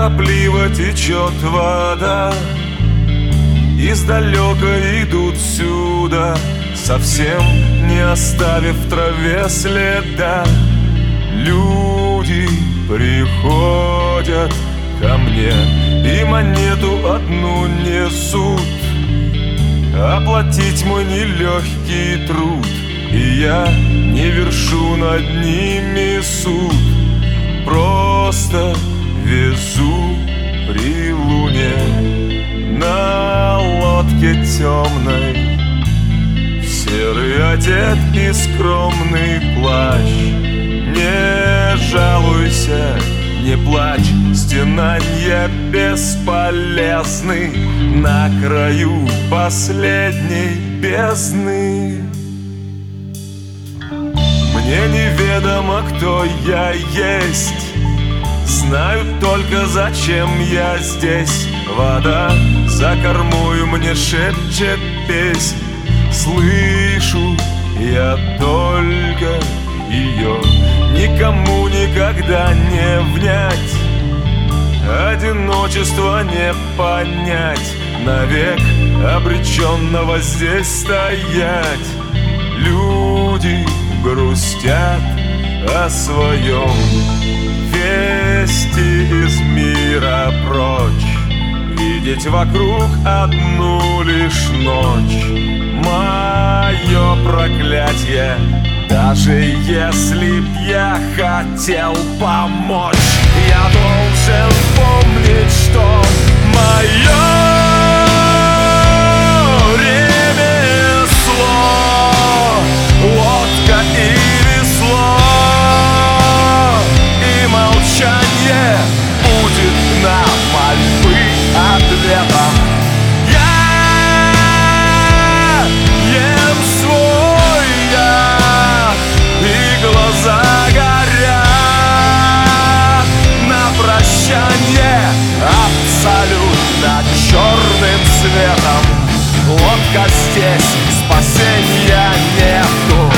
Торопливо течет вода, издалека идут сюда, совсем не оставив в траве следа. Люди приходят ко мне и монету одну несут, оплатить мой нелегкий труд, и я не вершу над ними суд. Просто везу при луне на лодке темной, серый одет и скромный плащ. Не жалуйся, не плачь, стенанья бесполезны на краю последней бездны. Мне неведомо, кто я есть, знаю только, зачем я здесь. Вода за кормою мне шепчет песнь, слышу я только ее, никому никогда не внять, одиночество не понять, навек обреченного здесь стоять. Люди грустят о своем, вести из мира прочь, видеть вокруг одну лишь ночь. Мое проклятие, даже если б я хотел помочь, я должен помнить, что мое ремесло — лодка и весло, и молчание будет на мольбы ответом. Глаза горят на прощанье абсолютно черным цветом. Лодка здесь, спасения нету.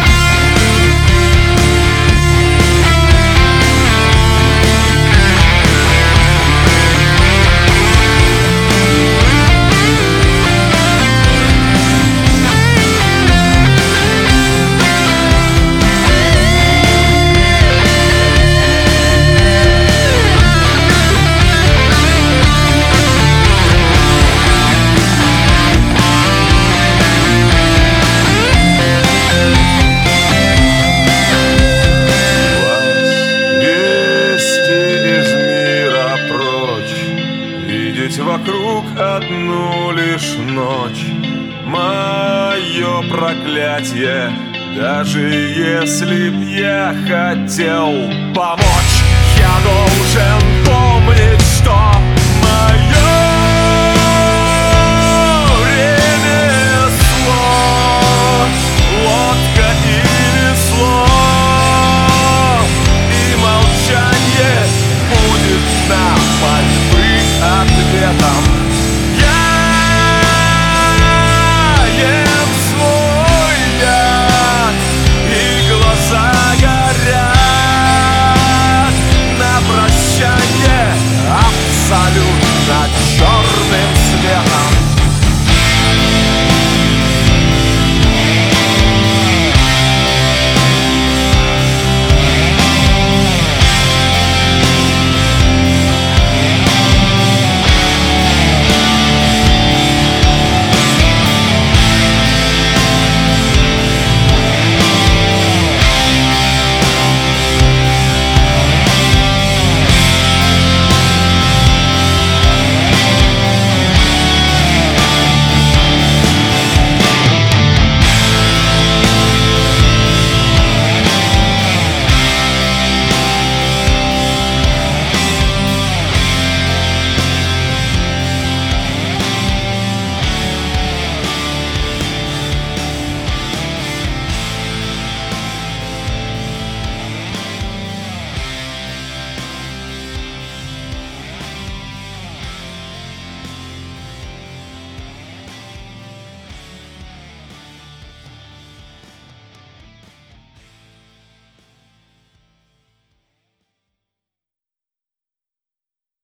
Вокруг одну лишь ночь. Мое проклятие, даже если б я хотел помочь, я должен помнить, что